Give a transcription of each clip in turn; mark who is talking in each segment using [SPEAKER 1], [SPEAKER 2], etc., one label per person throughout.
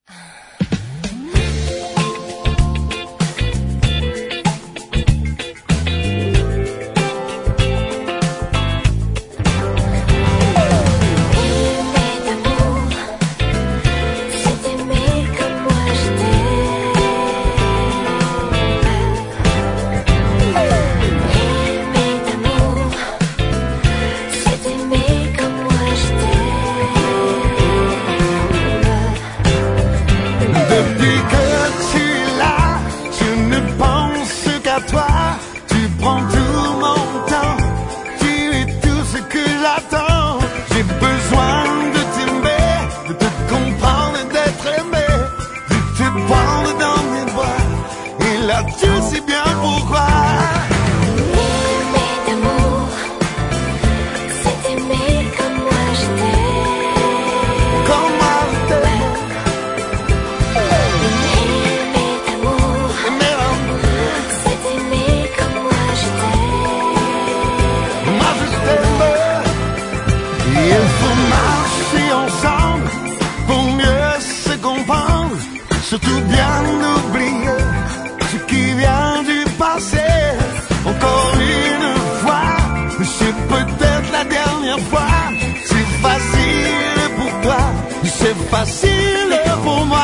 [SPEAKER 1] Surtout bien oublier ce qui vient du passé. Encore une fois, c'est peut-être la dernière fois. C'est facile pour toi, c'est facile pour moi.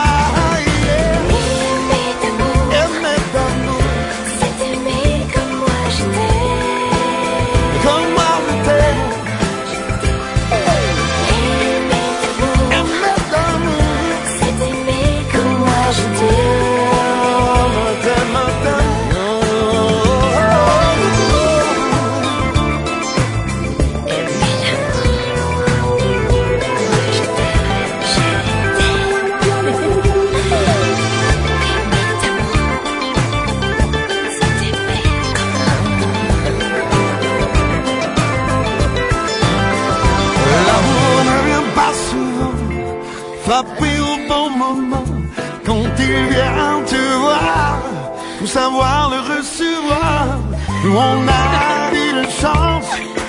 [SPEAKER 1] Frapper au bon moment, quand il vient te voir, faut savoir le recevoir. Nous on a eu une chance